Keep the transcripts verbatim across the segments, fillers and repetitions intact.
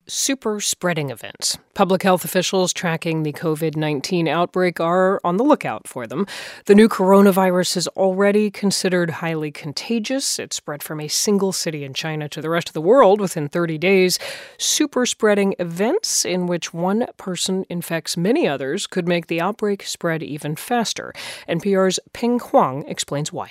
super spreading events. Public health officials tracking the covid nineteen outbreak are on the lookout for them. The new coronavirus is already considered highly contagious. It spread from a single city in China to the rest of the world within thirty days. Super spreading events in which one person infects many others could make the outbreak spread even faster. N P R's Ping Huang explains why.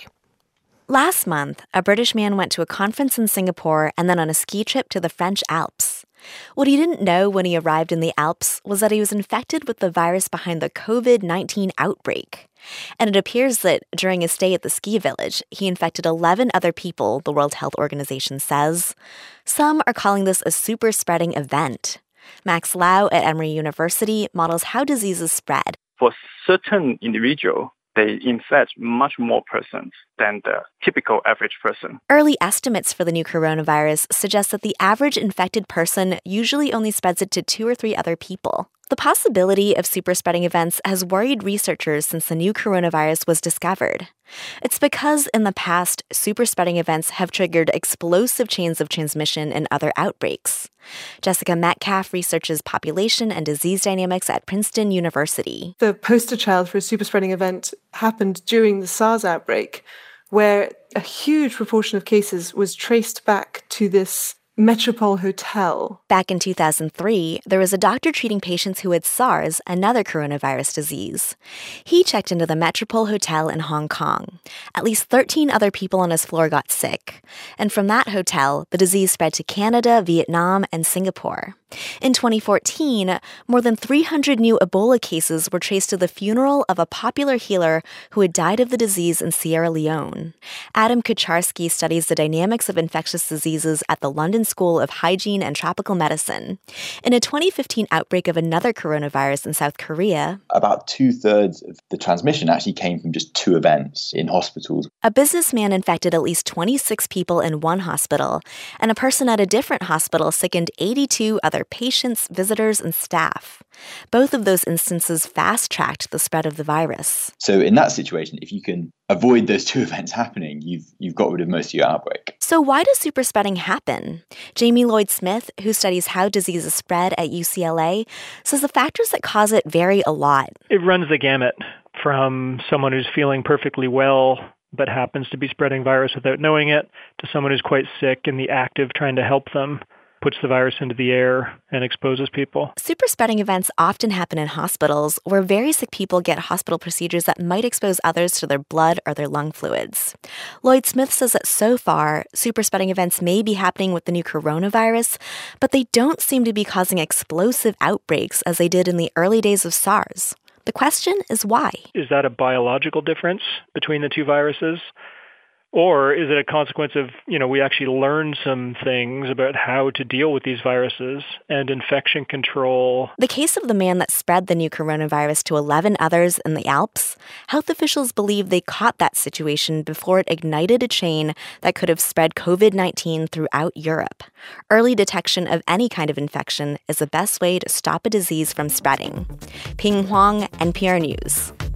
Last month, a British man went to a conference in Singapore and then on a ski trip to the French Alps. What he didn't know when he arrived in the Alps was that he was infected with the virus behind the covid nineteen outbreak. And it appears that during his stay at the ski village, he infected eleven other people, the World Health Organization says. Some are calling this a super spreading event. Max Lau at Emory University models how diseases spread. For certain individuals, they infect much more persons than the typical average person. Early estimates for the new coronavirus suggest that the average infected person usually only spreads it to two or three other people. The possibility of super-spreading events has worried researchers since the new coronavirus was discovered. It's because in the past, super-spreading events have triggered explosive chains of transmission in other outbreaks. Jessica Metcalf researches population and disease dynamics at Princeton University. The poster child for a super-spreading event happened during the SARS outbreak, where a huge proportion of cases was traced back to this Metropole Hotel. Back in two thousand three, there was a doctor treating patients who had SARS, another coronavirus disease. He checked into the Metropole Hotel in Hong Kong. At least thirteen other people on his floor got sick. And from that hotel, the disease spread to Canada, Vietnam, and Singapore. In twenty fourteen, more than three hundred new Ebola cases were traced to the funeral of a popular healer who had died of the disease in Sierra Leone. Adam Kucharski studies the dynamics of infectious diseases at the London School of Hygiene and Tropical Medicine. In a twenty fifteen outbreak of another coronavirus in South Korea, about two-thirds of the transmission actually came from just two events in hospitals. A businessman infected at least twenty-six people in one hospital, and a person at a different hospital sickened eighty-two other patients, visitors, and staff. Both of those instances fast-tracked the spread of the virus. So in that situation, if you can avoid those two events happening, you've you've got rid of most of your outbreak. So why does super spreading happen? Jamie Lloyd-Smith, who studies how diseases spread at U C L A, says the factors that cause it vary a lot. It runs the gamut from someone who's feeling perfectly well but happens to be spreading virus without knowing it, to someone who's quite sick in the act of trying to help them, puts the virus into the air and exposes people. Super spreading events often happen in hospitals where very sick people get hospital procedures that might expose others to their blood or their lung fluids. Lloyd-Smith says that so far, super spreading events may be happening with the new coronavirus, but they don't seem to be causing explosive outbreaks as they did in the early days of SARS. The question is why? Is that a biological difference between the two viruses? Or is it a consequence of, you know, we actually learned some things about how to deal with these viruses and infection control? The case of the man that spread the new coronavirus to eleven others in the Alps, health officials believe they caught that situation before it ignited a chain that could have spread covid nineteen throughout Europe. Early detection of any kind of infection is the best way to stop a disease from spreading. Ping Huang, N P R News.